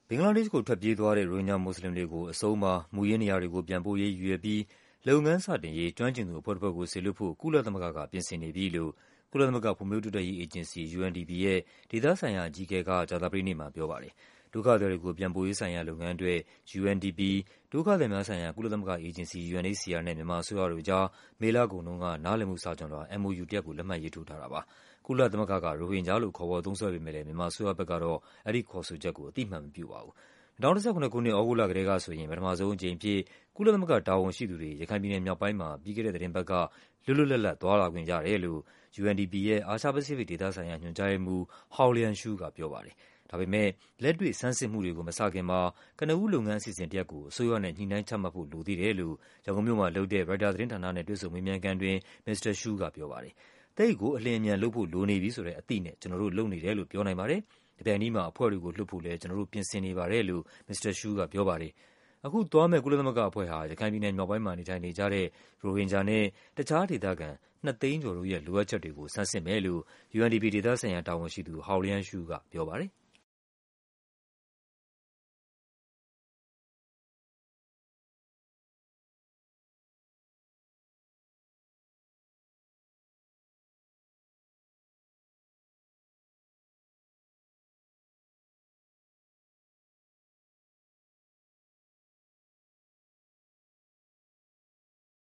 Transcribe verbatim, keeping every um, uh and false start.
ဘင်္ဂလားဒေ့ရှ်ကိုထွက်ပြေးသွားတဲ့ ရိုဟင်ဂျာမွတ်ဆလင်တွေကို အဆုံးမှာ မူရင်းနေရာတွေကို ပြန်ပို့ရေးရည်ရွယ်ပြီး လုပ်ငန်းစတင်ရေး ကျွမ်းကျင်သူအဖွဲ့တဖွဲ့ကိုစေလွှတ်ဖို့ ကုလသမဂ္ဂက ပြင်ဆင်နေပြီလို့ ကုလသမဂ္ဂဖွံ့ဖြိုးတိုးတက်ရေးအေဂျင်စီ ယူအန်ဒီပီ ရဲ့ ဒေသဆိုင်ရာအကြီးအကဲက ကြာသပတေးနေ့မှာပြောပါတယ်။ ဒုက္ခသည်တွေကို ပြန်ပို့ရေးဆိုင်ရာလုပ်ငန်းအတွက် ယူအန်ဒီပီ၊ ဒုက္ခသည်များဆိုင်ရာ ကုလသမဂ္ဂအေဂျင်စီ ယူအန်အိချ်စီအာနဲ့ မြန်မာအစိုးရတို့ကြား မေလကုန်တုန်းက နားလည်မှုစာချွန်လွှာ အက်မ်အိုယူ တရပ်ကို လက်မှတ်ရေးထိုးထားတာပါ။ ကုလသမဂ္ဂက ရိုဟင်ဂျာလို့ ခေါ်ဝေါ်သုံးစွဲပေမယ့်လည်း မြန်မာအစိုးရဘက်ကတော့ အဲဒီခေါ်ဆိုချက်ကို အသိအမှတ်မပြုပါဘူး။ ၂၀၁၇ ခုနှစ်၊ သြဂုတ်လကတည်းကဆိုရင် ပထမဆုံးအကြိမ်အဖြစ် ကုလသမဂ္ဂတာဝန်ရှိသူတွေ ရခိုင်ပြည်နယ်မြောက်ပိုင်းမှာ ပြီးခဲ့တဲ့သီတင်းပတ်က လွတ်လွတ်လပ်လပ် သွားလာခွင့်ရတယ်လို့ ယူအန်ဒီပီရဲ့ အာရှ-ပစိဖိတ်ဒေသဆိုင်ရာ ညွှန်ကြားရေးမှူး Hao-Liang Shu ကပြောပါတယ်။ ဒါပေမယ့် လက်တွေ့ ဆန်းစစ်မှုတွေကို မစခင်မှာ ကနဦးလုပ်ငန်းအစီအစဉ်တရပ်ကို အစိုးရနဲ့ ညှိနှိုင်းချမှတ်ဖို့ လိုသေးတယ်လို့ ရန်ကုန်မြို့မှာလုပ်တဲ့ ရိုက်တာသတင်းဌာနနဲ့ တွေ့ဆုံမေးမြန်းခန်းအတွင်း မစ္စတာ Shu ကပြောပါတယ်။ “သိပ်ကို အလျင်အမြန်လုပ်ဖို့ လိုနေပြီဆိုတဲ့အသိနဲ့ ကျနော်တို့လုပ်နေတယ်လို့ ပြောနိုင်ပါတယ်။ တပြိုင်နက်ထဲမှာ အဖွဲ့တွေကိုလွှတ်ဖို့လည်း ကျနော်တို့ ပြင်ဆင်နေပါတယ်” လို့ မစ္စတာ Shu ကပြောပါတယ်။ အခုသွားမယ့် ကုလသမဂ္ဂအဖွဲ့ဟာ ရခိုင်ပြည်နယ်မြောက်ပိုင်းမှာ နေထိုင်နေကြတဲ့ ရိုဟင်ဂျာနဲ့ တခြားဒေသခံ နှစ်သိန်းကျော်တို့ရဲ့ လိုအပ်ချက်တွေကို ဆန်းစစ်မယ်လို့ ယူအန်ဒီပီ ဒေသဆိုင်ရာတာဝန်ရှိသူ Hao-Liang Shu ကပြောပါတယ်။